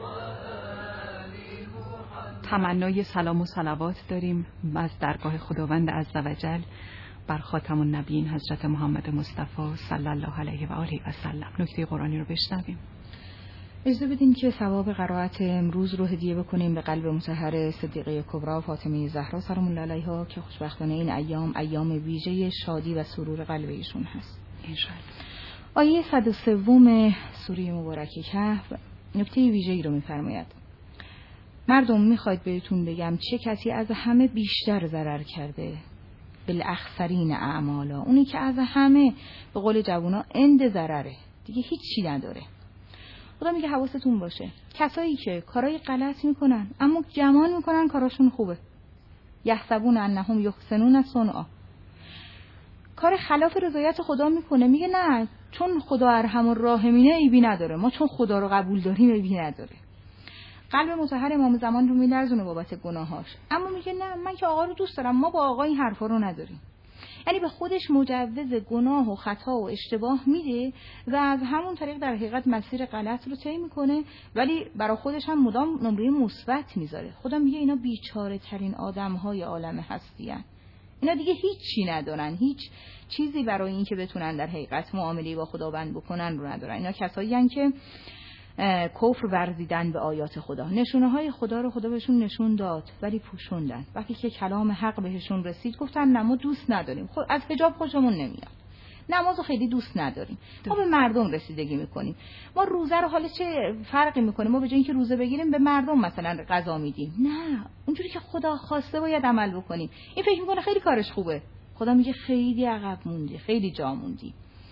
وآل محمد. تمنای سلام و صلوات داریم از درگاه خداوند عزوجل بر خاتم النبیین حضرت محمد مصطفی صلی الله علیه و آله و سلم. نکته قرآنی رو بشنویم. اجازه بدین که ثواب قرائت امروز رو هدیه بکنیم به قلب مطهر صدیقه کبری فاطمه زهرا سلام الله علیها که خوشبختانه این ایام ایام ویژه شادی و سرور قلب ایشون هست انشاءالله. آیه صد و سه سوره مبارکه کهف نکته ویژه‌ای رو می‌فرماید. مردم میخواید بهتون بگم چه کسی از همه بیشتر ضرر کرده؟ بالاخسرین اعمالا، اونی که از همه به قول جوونا اند ضرره، دیگه هیچی نداره. خدا میگه حواستون باشه کسایی که کارهای غلط میکنن اما گمان میکنن کاراشون خوبه، یحسبون انهم یحسنون صنعا، کار خلاف رضایت خدا میکنه، میگه نه چون خدا ارحم الراحمینه عیبی نداره، ما چون خدا رو قبول داریم عیبی نداره. قلب مطهر امام زمان رو میلرزونه بابت گناهاش، اما میگه نه من که آقا رو دوست دارم، ما با آقا این حرفا رو نداریم. یعنی به خودش مجوز گناه و خطا و اشتباه میده و از همون طریق در حقیقت مسیر غلط رو طی میکنه، ولی برای خودش هم مدام نمره مثبت میذاره. خدا میگه اینا بیچاره ترین آدم‌های عالم هستی ان. اینا دیگه هیچی ندارن، هیچ چیزی برای این که بتونن در حقیقت معامله با خداوند بکنن رو ندارن. اینا کسایی ان که کفر ورزیدن به آیات خدا، نشونه های خدا رو خدا بهشون نشون داد ولی پوشوندن. وقتی که کلام حق بهشون رسید گفتن نه ما دوست نداریم، خود از حجاب خوشمون نمیاد، نمازو خیلی دوست نداریم، ما به مردم رسیدگی میکنیم، ما روزه رو حالا چه فرقی میکنه، ما به جای اینکه روزه بگیریم به مردم مثلا غذا میدیم، نه اونجوری که خدا خواسته باید عمل بکنیم. این فکر میکنه خیلی کارش خوبه، خدا میگه خیلی عقب موندی، خیلی جا موندی.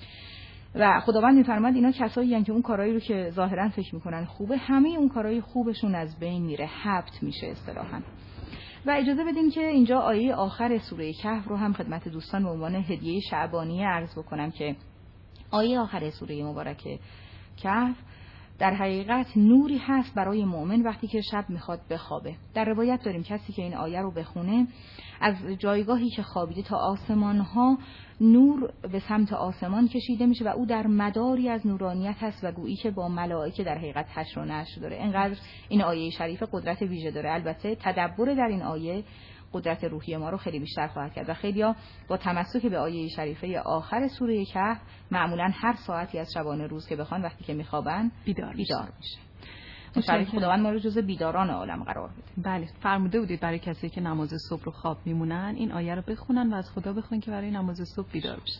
و خداوند میفرماد اینا کسایی هستند که اون کارهایی رو که ظاهرا فکر میکنن خوبه، همه اون کارهای خوبشون از بین میره، حبط میشه اصطلاحاً. و اجازه بدین که اینجا آیه آخر سوره کهف رو هم خدمت دوستان به عنوان هدیه شعبانیه عرض بکنم که آیه آخر سوره مبارکه کهف در حقیقت نوری هست برای مؤمن وقتی که شب میخواد بخوابه. در روایت داریم کسی که این آیه رو بخونه از جایگاهی که خوابیده تا آسمان ها نور به سمت آسمان کشیده میشه و او در مداری از نورانیت هست و گویی که با ملائکه در حقیقت حشر و نشر داره. اینقدر این آیه شریفه قدرت ویژه داره. البته تدبر در این آیه قدرت روحی ما رو خیلی بیشتر خواهد کرد و خیلیا با تمسک به آیه شریفه آخر سوره کهف معمولا هر ساعتی از شبانه روز که بخوان وقتی که میخوابن بیدار, بیدار میشه. مشارک خداوند ما رو جزء بیداران عالم قرار بده. بله فرموده بودید برای کسی که نماز صبح رو خواب میمونن این آیه رو بخونن و از خدا بخوان که برای نماز صبح بیدار بشن.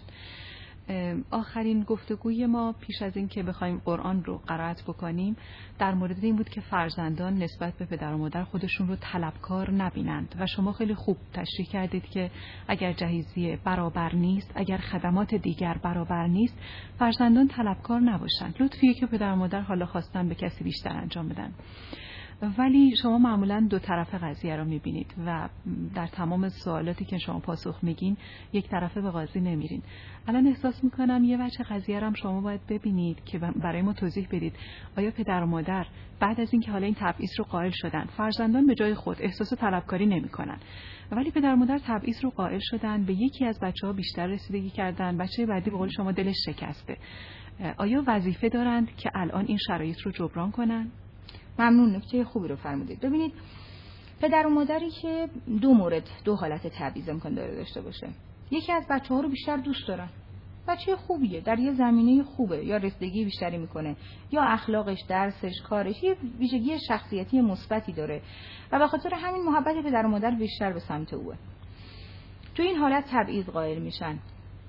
آخرین گفتگوی ما پیش از این که بخوایم قرآن رو قرائت بکنیم در مورد این بود که فرزندان نسبت به پدر و مادر خودشون رو طلبکار نبینند و شما خیلی خوب تشریح کردید که اگر جهیزیه برابر نیست، اگر خدمات دیگر برابر نیست، فرزندان طلبکار نباشند. لطفیه که پدر و مادر حالا خواستن به کسی بیشتر انجام بدن. ولی شما معمولا دو طرف قضیه رو میبینید و در تمام سوالاتی که شما پاسخ میگین یک طرفه به قاضی نمیرین. الان احساس میکنم یه وجه قضیه رو هم شما باید ببینید که برای ما توضیح بدید. آیا پدر و مادر بعد از اینکه حالا این تبعیض رو قائل شدن، فرزندان به جای خود احساس طلبکاری نمیکنن، ولی پدر و مادر تبعیض رو قائل شدن، به یکی از بچه‌ها بیشتر رسیدگی کردن، بچه بعدی به قول شما دلش شکسته، آیا وظیفه دارند که الان این شرایط رو جبران کنن؟ ممنون، نکته خوبی رو فرمودید. ببینید پدر و مادری که دو مورد، دو حالت تبعیض امکان داره داشته باشه. یکی از بچه‌ها رو بیشتر دوست دارن، بچه خوبیه، در یه زمینه خوبه، یا رسیدگی بیشتری میکنه، یا اخلاقش، درسش، کارش یه ویژگی شخصیتی مثبتی داره و به خاطر همین محبت پدر و مادر بیشتر به سمت اوه. تو این حالت تبعیض قائل میشن.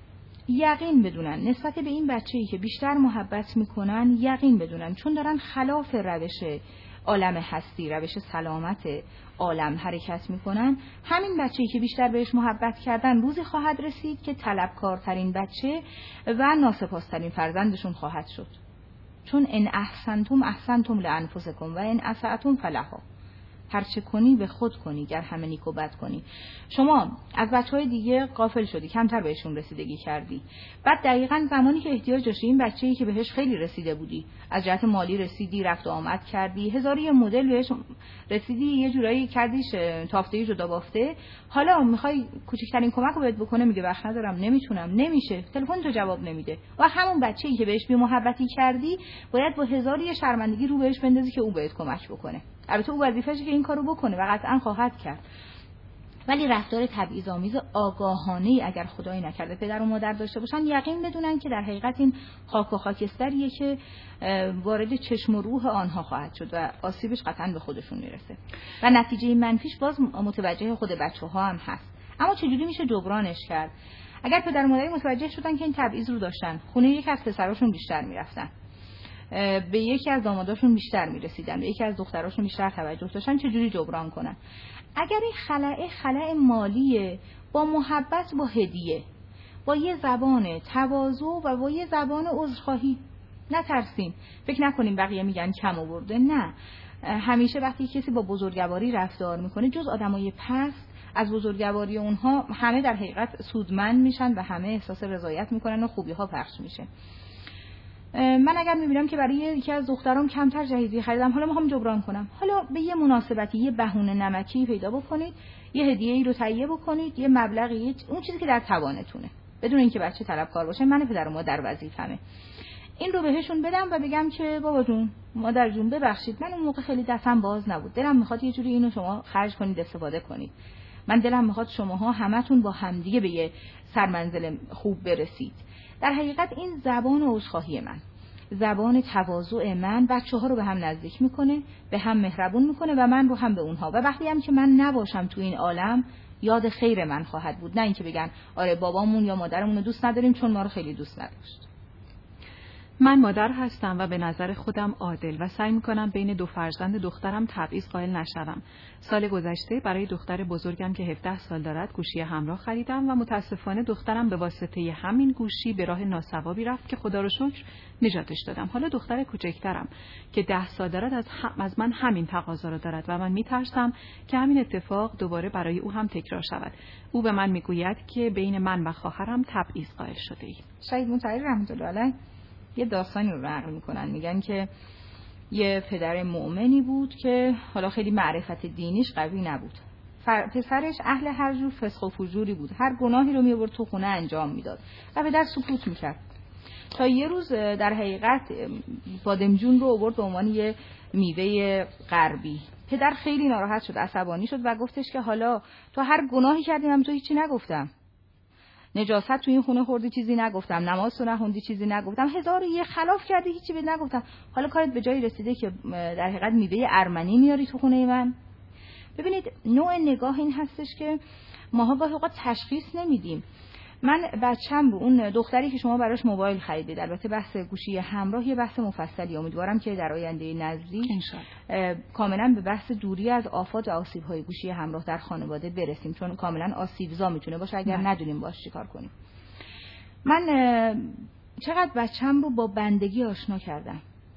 یقین بدونن نسبت به این بچه‌ای که بیشتر محبت میکنن، یقین بدونن چون دارن خلاف روش عالم هستی، روش سلامت عالم حرکت میکنن، همین بچه‌ای که بیشتر بهش محبت کردن روزی خواهد رسید که طلبکارترین بچه و ناسپاس‌ترین فرزندشون خواهد شد. چون ان احسنتم احسنتم لانفسکم و ان اسأتم فلها. هر چه کنی به خود کنی، گر همه نیک و بد کنی. شما از بچهای دیگه غافل شدی، کمتر بهشون رسیدگی کردی، بعد دقیقاً زمانی که احتیاج داشتی این بچه‌ای که بهش خیلی رسیده بودی، از جهت مالی رسیدی، رفت و آمد کردی، هزاری یه مدل بهش رسیدی، یه جورایی کردیش تافته‌ای جدا بافته، حالا میخوای کوچکترین کمک رو بهت بکنه، میگه وقت ندارم، نمیتونم، نمیشه، تلفن تو جواب نمیده. و همون بچه‌ای که بهش بی محبتی کردی باید با هزاری شرمندگی رو بهش بندازی که او بهت کمک بکنه. البته او وظیفه‌شه که این کارو بکنه و قطعاً خواهد کرد. ولی رفتار تبعیض‌آمیز آگاهانه‌ای اگر خدایی نکرده پدر و مادر داشته باشن، یقین بدونن که در حقیقت این خاک و خاکستریه که وارد چشم و روح آنها خواهد شد و آسیبش قطعاً به خودشون میرسه و نتیجه منفیش باز متوجه خود بچه‌ها هم هست. اما چجوری میشه جبرانش کرد؟ اگر پدر و مادر متوجه شدن که این تبعیض رو داشتن، خونه یک از پسراشون بیشتر میرفتن، به یکی از داماداشون بیشتر میرسیدن، به یکی از دختراشون بیشتر توجه داشتن، چجوری جبران کنن؟ اگر این خلأ خلأ مالیه، با محبت، با هدیه، با یه زبان تواضع و با یه زبان عذرخواهی، نترسیم، فکر نکنیم بقیه میگن کم آورده. نه، همیشه وقتی کسی با بزرگواری رفتار میکنه، جز آدمای پست، از بزرگواری اونها همه در حقیقت سودمند میشن و همه احساس رضایت میکنن و خوبی ها پخش میشه. من اگر میبینم که برای یکی از دخترام کمتر جهیزی خریدم، حالا میخوام جبران کنم، حالا به یه مناسبتی، یه بهونه نمکی پیدا بکنید، یه هدیه‌ای رو تهیه بکنید، یه مبلغی، اون چیزی که در توانتونه، بدون اینکه بچه طلبکار باشه. من پدر و مادر وظیفمه این رو بهشون بدم و بگم که بابا جون، مادر جون، ببخشید من اون موقع خیلی دستم باز نبود، دلم میخواد یه جوری اینو شما خرج کنید، استفاده کنید. من دلم میخواد شماها همتون با همدیگه به یه سرمنزل خوب برسید. در حقیقت این زبان عذرخواهی من، زبان تواضع من بچه‌ها رو به هم نزدیک میکنه، به هم مهربون میکنه و من رو هم به اونها. و وقتی هم که من نباشم تو این عالم، یاد خیر من خواهد بود، نه اینکه بگن آره بابامون یا مادرمون رو دوست نداریم چون ما رو خیلی دوست نداشت. من مادر هستم و به نظر خودم عادل و سعی میکنم بین دو فرزند دخترم تبعیض قائل نشوم. سال گذشته برای دختر بزرگم که هفده سال دارد گوشی همراه خریدم و متاسفانه دخترم به واسطه همین گوشی به راه ناصوابی رفت که خدا رو شکر نجاتش دادم. حالا دختر کوچکترم که ده سال دارد از, هم از من همین تقاضا رو دارد و من میترسم که همین اتفاق دوباره برای او هم تکرار شود. او به من میگوید که بین من و خواهرم تبعیض قائل شده ای. شهید مطهری رحمت الله علیه یه داستانی رو نقل میکنن، میگن که یه پدر مؤمنی بود که حالا خیلی معرفت دینیش قوی نبود. پسرش اهل هر جور فسق و فجوری بود، هر گناهی رو میبرد تو خونه انجام میداد و پدر سکوت میکرد. تا یه روز در حقیقت بادمجون رو آورد به عنوان یه میوه غربی. پدر خیلی ناراحت شد، عصبانی شد و گفتش که حالا تو هر گناهی کردی من تو هیچی نگفتم، نجاست تو این خونه خوردی چیزی نگفتم، نماز تو نخوندی چیزی نگفتم، هزار و یه خلاف کردی هیچی بهت نگفتم، حالا کارت به جایی رسیده که در حقیقت میوه ارمنی میاری تو خونه من. ببینید نوع نگاه این هستش که ماها گاهی اوقات تشخیص نمیدیم. من بچم رو، اون دختری که شما براش موبایل خریدید، البته بحث گوشی همراه یه بحث مفصلی، امیدوارم که در آینده نزدیک کاملا به بحث دوری از آفات و آسیب‌های گوشی همراه در خانواده برسیم، چون کاملا آسیبزا میتونه باشه اگر ندونیم باش چیکار کنیم. من چقدر بچم رو با بندگی آشنا کردم،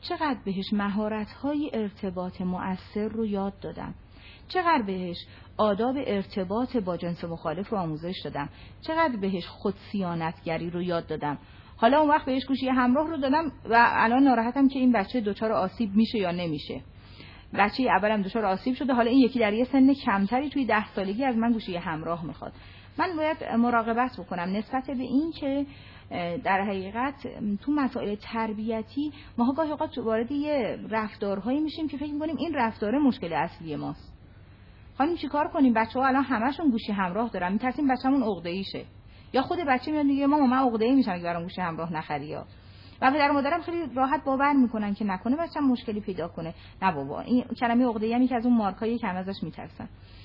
چقدر بهش مهارت‌های ارتباط مؤثر رو یاد دادم، چقدر بهش آداب ارتباط با جنس مخالف رو آموزش دادم، چقدر بهش خودصیانتگری رو یاد دادم. حالا اون وقت بهش گوشی همراه رو دادم و الان ناراحتم که این بچه دچار آسیب میشه یا نمیشه. بچه اولم دچار آسیب شده، حالا این یکی در یه سن کمتری توی ده سالگی از من گوشی همراه میخواد. من باید مراقبت بکنم نسبت به این که در حقیقت تو مسائل تربیتی ما گاهی اوقات وارد یه رفتارهایی میشیم که فکر می‌کنیم این رفتار مشکل اصلی ماست. خانم چیکار کنیم؟ بچه‌ها الان همشون گوشی همراه دارن، میترسیم بچه‌مون عقده‌ای شه، یا خود بچه میاد میگه مامان من عقده‌ای میشم اگه برام گوشی همراه نخری. یا و پدر و مادرم خیلی راحت باور میکنن که نکنه بچه‌م مشکلی پیدا کنه. نه بابا، این کلمه عقده‌ای هم یکی از اون مارکایی که ازش میترسن.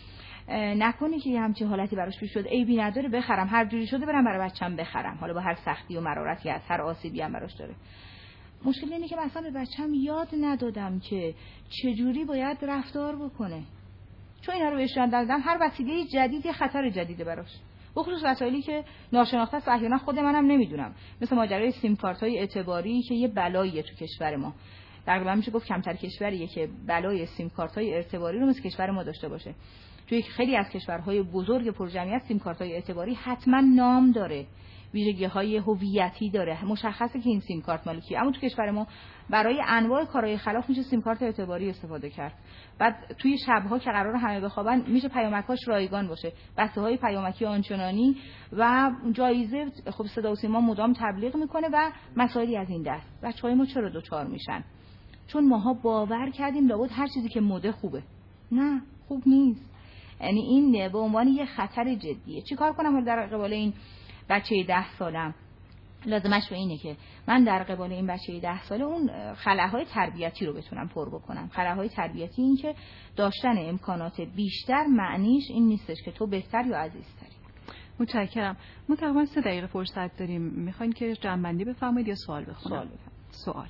نکنه که همچین حالتی براش پیش شد، عیبی نداره بخرم، هر جوری شده برم برای بچه‌م بخرم، حالا با هر سختی و مرارتی از هر آسیبی هم براش داره. مشکل اینه که مثلا به بچه‌م یاد ندادم که چجوری باید رفتار بکنه، چون اینا رو بهش یاد دادم هر وسیله جدیدی خطر جدیده براش، بخصوص وسایلی که ناشناخته است و احیانا خود منم نمیدونم، مثل ماجرای سیم کارت‌های اعتباری که یه بلاییه تو کشور ما. تقریبا میشه گفت کمتر کشوریه که بلای سیم کارت‌های اعتباری رو مثل کشور ما داشته باشه. توی خیلی از کشورهای بزرگ پرجمعیت سیم کارت‌های اعتباری حتما نام داره، ویژگی‌های هویتی داره، مشخصه که این سیم کارت مال کیه. اما تو کشور ما برای انواع کارهای خلاف میشه سیم کارت اعتباری استفاده کرد. بعد توی شب‌ها که قرار همه بخوابن میشه پیامک‌هاش رایگان باشه، بسته‌های پیامکی آنچنانی و جایزه. خب صدا و سیما مدام تبلیغ میکنه و مسائلی از این دست. بچه‌های ما چرا دوچار میشن؟ چون ماها باور کردیم لابد هر چیزی که مده خوبه. نه، خوب نیست. یعنی این به عنوان یه خطر جدیه. چیکار کنم در قبال این بچه ده سالم؟ لازمش به اینه که من در قبال این بچه ده ساله اون خلاهای تربیتی رو بتونم پر بکنم. خلاهای تربیتی این که داشتن امکانات بیشتر معنیش این نیستش که تو بهتر یا عزیزتری. متشکرم. ما تقریبا سه دقیقه فرصت داریم. میخواین که جنبندی بفرمایید یا سوال بخونم؟ سوال بفرمایید. سوال.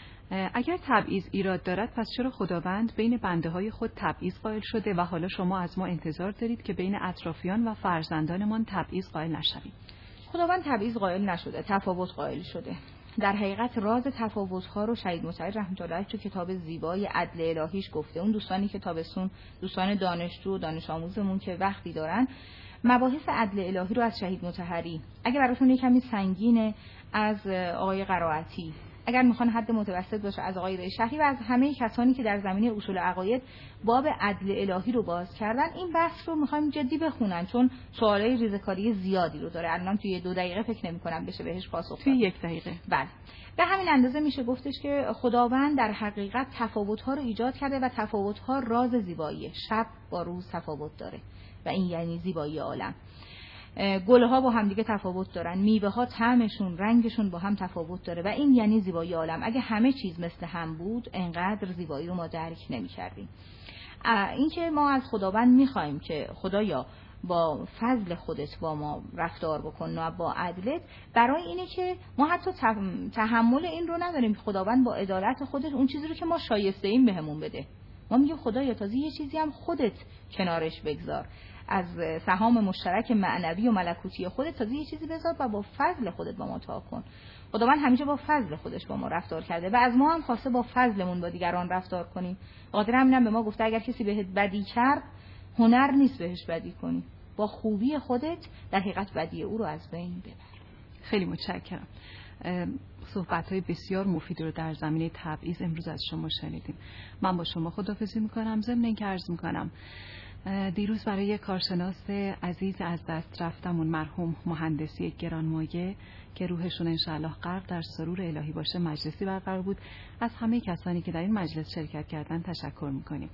اگر تبعیض ایراد دارد پس چرا خداوند بین بنده های خود تبعیض قائل شده و حالا شما از ما انتظار دارید که بین اطرافیان و فرزندانمان تبعیض قائل نشویم؟ خداوند تبعیض قائل نشده، تفاوت قائل شده. در حقیقت راز تفاوت‌ها رو شهید مطهر رحمة الله علیه تو کتاب زیبای عدل الهیش گفته. اون دوستانی که تابستون دوستان دانشجو و دانش آموزمون که وقتی دارن، مباحث عدل الهی رو از شهید مطهری، اگه براتون یه کمی سنگینه، از آقای قرائتی، اگر میخوان حد متوسط باشه از آقای ریشهری و از همه کسانی که در زمینه اصول عقاید باب عدل الهی رو باز کردن، این بحث رو میخوایم جدی بخونن چون سوالای ریزکاری زیادی رو داره. الان توی دو دقیقه فکر نمی‌کنم بشه بهش پاسخ داد. توی یک دقیقه. بله. به همین اندازه میشه گفتش که خداوند در حقیقت تفاوت‌ها رو ایجاد کرده و تفاوت‌ها راز زیباییه. شب با روز تفاوت داره و این یعنی زیبایی عالم. گلها با هم دیگه تفاوت دارن، میوه ها طعمشون، رنگشون با هم تفاوت داره و این یعنی زیبایی عالم. اگه همه چیز مثل هم بود انقدر زیبایی رو ما درک نمی‌کردیم. این که ما از خداوند می‌خوایم که خدایا با فضل خودت با ما رفتار بکن و با عدلت، برای اینه که ما حتی تحمل این رو نداریم که خداوند با عدالت خودت اون چیزی رو که ما شایسته ایم بهمون بده. ما میگیم خدایا تازه یه چیزی هم خودت کنارش بگذار، از سهام مشترک معنوی و ملکوتی خودت تازه یه چیزی بذار و با فضل خودت با ما تا کن. خداوند همیشه با فضل خودش با ما رفتار کرده و از ما هم خواسته با فضلمون با دیگران رفتار کنیم. خاطر همینم به ما گفته اگر کسی بهت بدی کرد، هنر نیست بهش بدی کنی، با خوبی خودت در حقیقت بدی او رو از بین ببر. خیلی متشکرم. صحبت‌های بسیار مفید رو در زمینه تبعیض امروز از شما شنیدیم. من با شما خداحافظی می‌کنم. ضمن اینکه عرض می‌کنم دیروز برای یک کارشناس عزیز از دست رفتمون مرحوم مهندسی گرانمایه که روحشون انشاءالله غرق در سرور الهی باشه مجلسی برقرار بود. از همه کسانی که در این مجلس شرکت کردن تشکر می‌کنیم.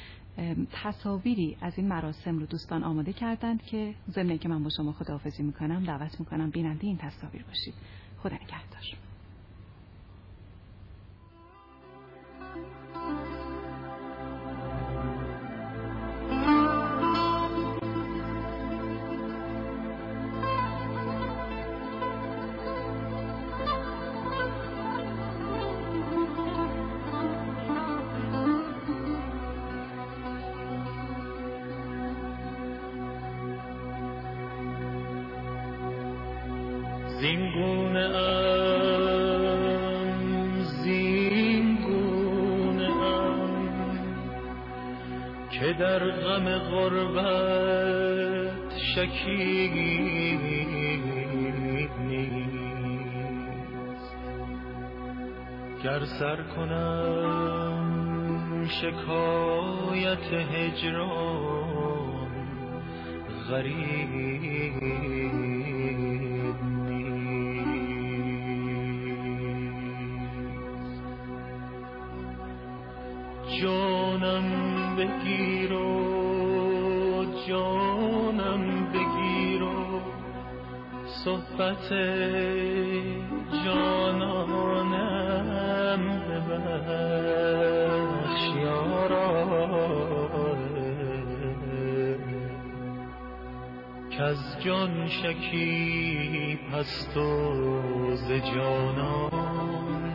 تصاویری از این مراسم رو دوستان آماده کردند که ضمن اینکه من با شما خداحافظی می‌کنم دعوت می‌کنم بیننده این تصاویر باشید. خدا نگهدار. زینگونه ام زینگونه که در غم غربت شکی نیست. گر سر کنم شکایت هجران غریب نیست. جانم بگیر و جانم بگیر و صحبت جانانم ببخش یارا، کز جان شکیب هست و ز جانان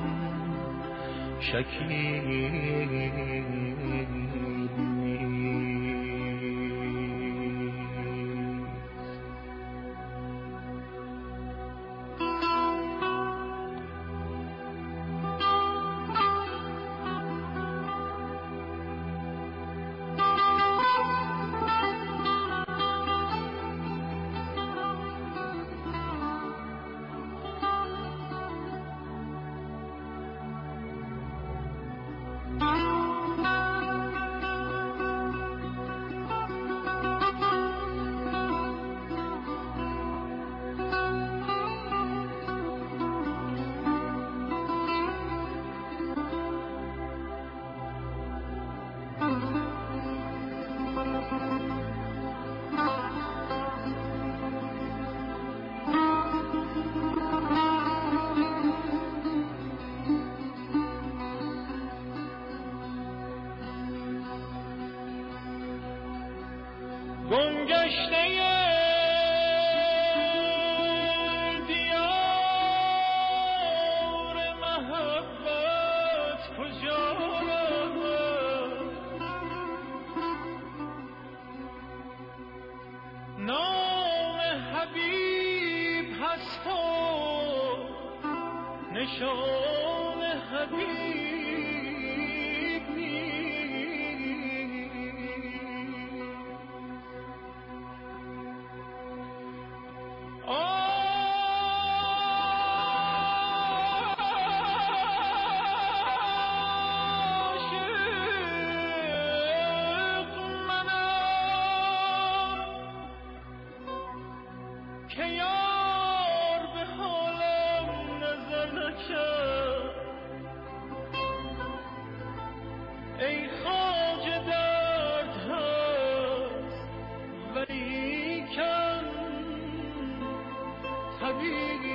شکیب نیست. گمگشته دیار محبت کجا رفت؟ نام حبیب هست و نشان حبیب ای خواجه درد هست ولیکن طبیب